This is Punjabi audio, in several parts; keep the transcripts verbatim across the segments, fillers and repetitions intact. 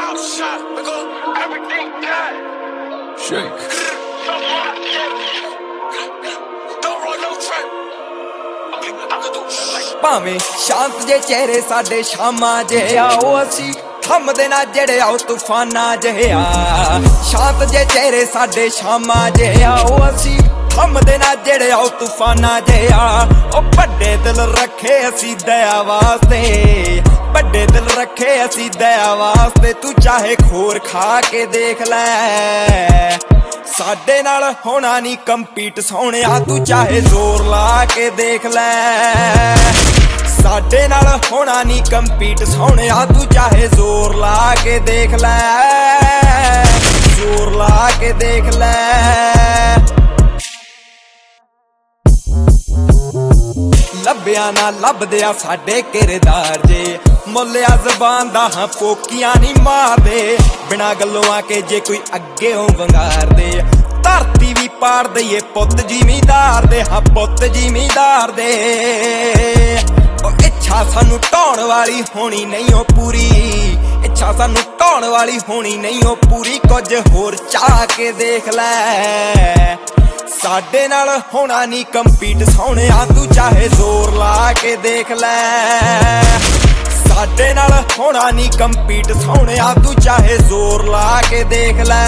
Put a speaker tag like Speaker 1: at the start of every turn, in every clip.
Speaker 1: outside, nigga. Everything good.
Speaker 2: Shake.
Speaker 1: Don't run no track. I can do like
Speaker 3: ਭਾਵੇਂ ਸ਼ਾਂਤ ਜੇ ਚਿਹਰੇ ਸਾਡੇ ਸ਼ਾਮਾਂ ਜਿਹੇ ਆਓ ਅਸੀਂ ਥੰਮਦੇ ਨਾ ਜਿਹੜੇ ਆਓ ਤੂਫਾਨਾਂ ਜਿਹੇ ਆ ਸ਼ਾਂਤ ਜੇ ਚਿਹਰੇ ਸਾਡੇ ਸ਼ਾਮਾਂ ਜਿਹੇ ਆਓ ਅਸੀਂ ਥੰਮਦੇ ਨਾ ਜਿਹੜੇ ਆਓ ਤੂਫਾਨਾਂ ਜਿਹੇ ਆ ਉਹ ਵੱਡੇ ਦਿਲ ਰੱਖੇ ਅਸੀਂ ਦਇਆ ਵਾਸਤੇ ਵੱਡੇ ਦਿਲ ਰੱਖੇ ਅਸੀਂ ਦਇਆ ਵਾਸਤੇ ਤੂੰ ਚਾਹੇ ਖੋਰ ਖਾ ਕੇ ਦੇਖ ਲੈ ਸਾਡੇ ਨਾਲ ਹੋਣਾ ਨੀ ਕੰਪੀਟ ਸੋਹਣਿਆ ਤੂੰ ਚਾਹੇ ਜ਼ੋਰ ਲਾ ਕੇ ਦੇਖ ਲੈ ਸਾਡੇ ਨਾਲ ਹੋਣਾ ਨੀ ਕੰਪੀਟ ਸੋਹਣਿਆ ਤੂੰ ਚਾਹੇ ਜ਼ੋਰ ਲਾ ਕੇ ਦੇਖ ਲੈ ਜ਼ੋਰ ਲਾ ਕੇ ਦੇਖ ਲੈ ਲੱਭਿਆ ਨਾ ਲੱਭਦੇ ਆ ਸਾਡੇ ਕਿਰਦਾਰ ਜੇ ਮੁੱਲਿਆ ਜ਼ਬਾਨ ਦਾ ਹਾਂ ਪੋਕੀਆਂ ਨੀ ਮਾਰਦੇ ਬਿਨਾਂ ਗੱਲੋਂ ਆ ਕੇ ਜੇ ਕੋਈ ਅੱਗੇ ਹੋ ਵੰਗਾਰਦੇ ਧਰਤੀ ਵੀ ਪਾੜ ਦਈਏ ਪੁੱਤ ਜ਼ਿਮੀਂਦਾਰ ਦੇ ਹਾਂ ਪੁੱਤ ਜ਼ਿਮੀਂਦਾਰ ਦੇ ਉਹ ਇੱਛਾ ਸਾਨੂੰ ਢਾਉਣ ਵਾਲੀ ਹੋਣੀ ਨਹੀਂ ਉਹ ਪੂਰੀ ਇੱਛਾ ਸਾਨੂੰ ਢਾਉਣ ਵਾਲੀ ਹੋਣੀ ਨਹੀਂ ਉਹ ਪੂਰੀ ਕੁਝ ਹੋਰ ਚਾਹ ਕੇ ਦੇਖ ਲੈ ਸਾਡੇ ਨਾਲ ਹੋਣਾ ਨੀ ਕੰਪੀਟ ਸੋਹਣਿਆ ਤੂੰ ਚਾਹੇ ਜ਼ੋਰ ਲਾ ਕੇ ਦੇਖ ਲੈ ਸਾਡੇ ਨਾਲ ਹੋਣਾ ਨੀ ਕੰਪੀਟ ਸੋਹਣਿਆ ਤੂੰ ਚਾਹੇ ਜ਼ੋਰ ਲਾ ਕੇ ਦੇਖ ਲੈ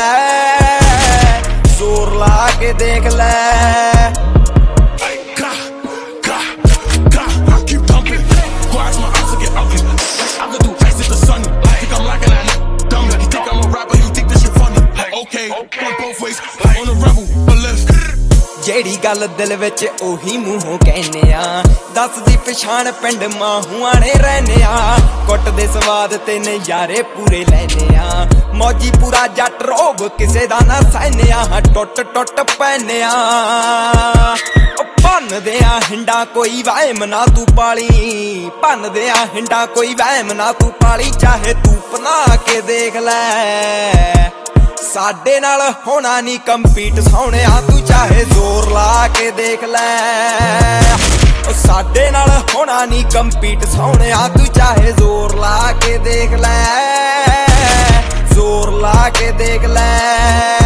Speaker 3: ਜ਼ੋਰ ਲਾ ਕੇ ਦੇਖ ਲੈ ਜਿਹੜੀ ਗੱਲ ਦਿਲ ਵਿੱਚ ਉਹੀ ਮੂੰਹੋਂ ਕਹਿੰਨੇ ਆ ਦੱਸਦੀ ਪਛਾਣ ਪਿੰਡ ਮਾਹੂਆਂ ਨੇ ਰਹਿੰਨੇ ਆ ਕੁੱਟ ਦੇ ਸਵਾਦ ਤੇ ਨਜ਼ਾਰੇ ਪੂਰੇ ਲੈਨੇ ਆ ਮੌਜੀ ਪੂਰਾ ਜੱਟ ਰੋਬ ਕਿਸੇ ਦਾ ਨਾ ਸਹਿਨੇ ਆ ਟੁੱਟ ਟੁੱਟ ਪੈਨੇ ਆ ਭੰਨਦੇ ਆ ਹਿੰਡਾ ਕੋਈ ਵਹਿਮ ਨਾ ਤੂੰ ਪਾਲੀ ਭੰਨਦੇ ਆ ਹਿੰਡਾ ਕੋਈ ਵਹਿਮ ਨਾ ਤੂੰ ਪਾਲੀ ਚਾਹੇ ਤੂੰ ਪਨਾ ਕੇ ਦੇਖ ਲੈ ਸਾਡੇ ਨਾਲ ਹੋਣਾ ਨੀ ਕੰਪੀਟ ਸੋਹਣਿਆ ਤੂੰ ਚਾਹੇ ਜ਼ੋਰ ਲਾ ਕੇ ਦੇਖ ਲੈ ਸਾਡੇ ਨਾਲ ਹੋਣਾ ਨੀ ਕੰਪੀਟ ਸੋਹਣਿਆ ਤੂੰ ਚਾਹੇ ਜ਼ੋਰ ਲਾ ਕੇ ਦੇਖ ਲੈ ਜ਼ੋਰ ਲਾ ਕੇ ਦੇਖ ਲੈ